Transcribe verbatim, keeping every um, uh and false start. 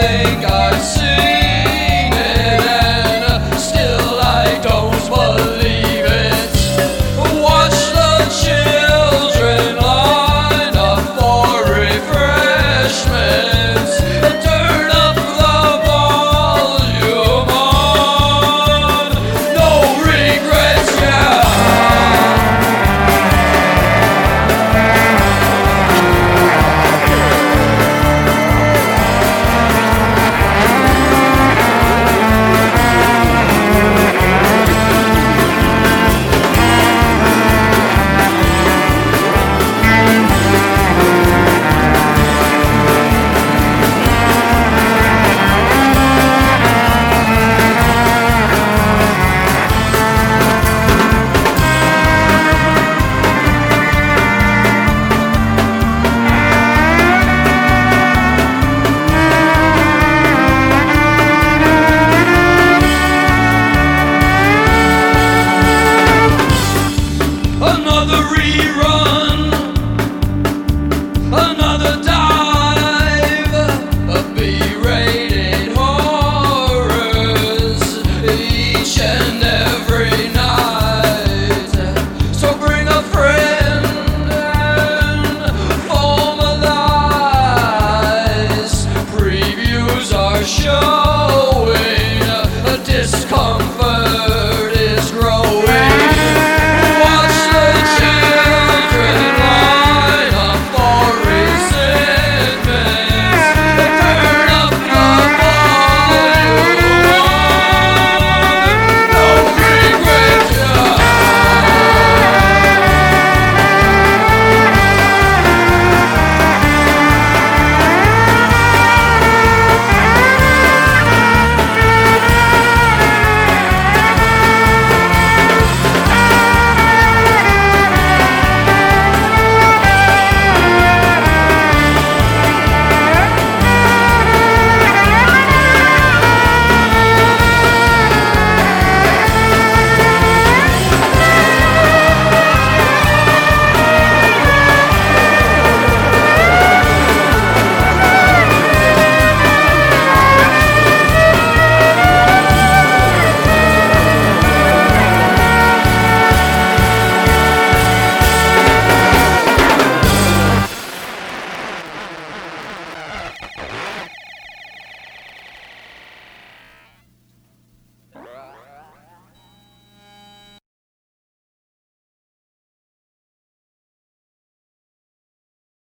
think I've seen it, and still I don't believe it. Watch the children line up for refreshments. Turn up the volume on. No regrets, yeah. Another rerun, another dive of B-rated horrors each and every night. So bring a friend and formalize. Previews are shown.